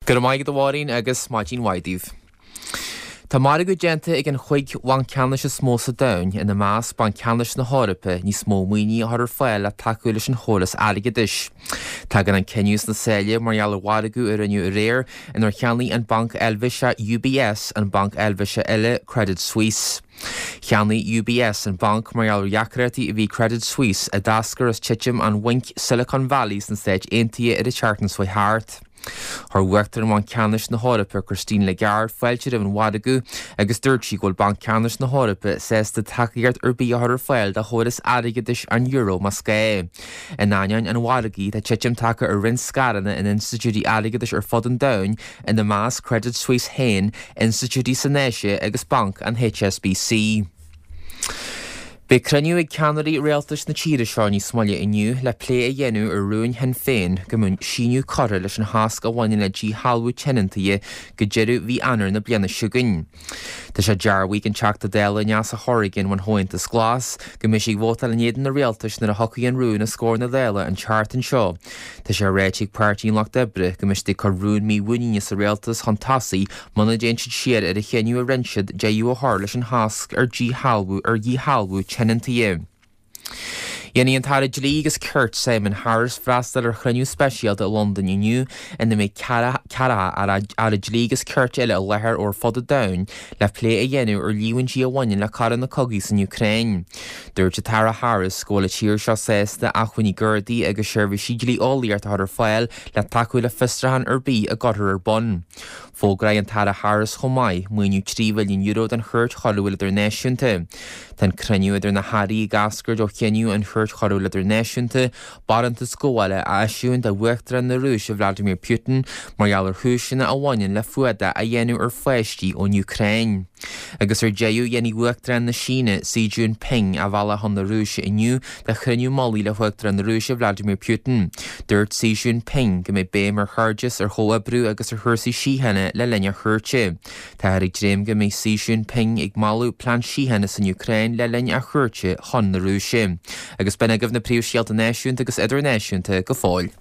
Gur maigh do bhárín agus Martin Waidíh. Tá mar go déanta ag an chuig bhain ceannis is smó sa domhain ina más ban ceannis na hárappa ní smó muoine ar fáil a takeú leis an cholas airgeadis. Tá gan an ceniús na saoile marall bhhadagu ar aniu réir inar cheannaí an banc Elvisha UBS an banc Elvisha eile Credit Suisse. Cheannaí UBS an banc marall jaacratí a bhí Credit Suisse a dascar as tiitim an Wink Silicon Valley san stéid aontaithe ar a Chartans faoi thart. Har weachtar an ceannis na hárappa Christine Lagarde fáilte an wadagu agus dúirtí ghfuil banc ceannis na hárappa sésta takeíart ar bí ar fáil de choras airgeadis an euro mas cé. In aineann an wadagaí tá tiitim take ar rinn scaranna in institútí airgeadis ar fod an domhain in na más Credit Suisse hain institútí san Éise agus banc an HSBC. Be cruniú ag ceannarí réaltas na tíre seo ní smaile inniu le lé a dhéanú ar ruúin hen féin go mún síniú corra leis an hasc a bhaine le dí halbú tenantaí go deireadh bhí anar na bliana siúgain. Tá sé dearmhaigh an teachta déile neas a Horrigan bhain hóintas glas go mis ag bhótal an éidir na réaltas nar a hocaí an rún a scór na déile an Chartan seo. Tá sé réitigh páirtíí lech debre go mis chu rún mí bhuiine sa réaltas chuntasaí mana déint siad ar a chéniú a rinsead déú a thar leis an hasc ar dí halbú tenantaí. Yenny an tar Jaligas Kurt Simon Harris frastal ar chruinniú speisialta London inniu ina mé cara ar Jaligas Kurt eile a lethir or fod a domhain le lé a dhéanú ar líhain dí a bhaine le cara na cogaí san Ukraine. Dúirt Tara Harris scóla tír seo sésta a chuinní gurdaí agus seirbhí sídlí ólaíart ar fáil le takeú le fistrahan ar bí a gotar ar bun. Fógra an Tara Harris chomáid muoinú 3 milliún euro den chuirt choúil idir náisiúnta. Tá cruniú idir na Harí gascuir ó chéniú an chuirt choúil idir náisiúnta baranta scóile aisiún de bhuachtar na Rúise Vladimir Putin marall ar thuisina a bhaineann le fuada a dhéanú ar feistí ón Ukraine. Agus ar déú dhéanaí bhuachtar na Síne Xi Jinping a bhela chun na Rúise inniu de chruinniú mollaí le bhuachtar na Rúise Vladimir Putin. Dúirt Xi Jinping go mé béim ar chuirdes ar choabrú agus ar thusaí síhanna le lenne chuirte. Tá ag dréim go mé Xi Jinping ag malú plán síhanna san Ukraine le lenne a chuirte chun na Rúise. Agus bena gomh na príomhsíalta náisiúnta agus idir náisiúnta go fáil.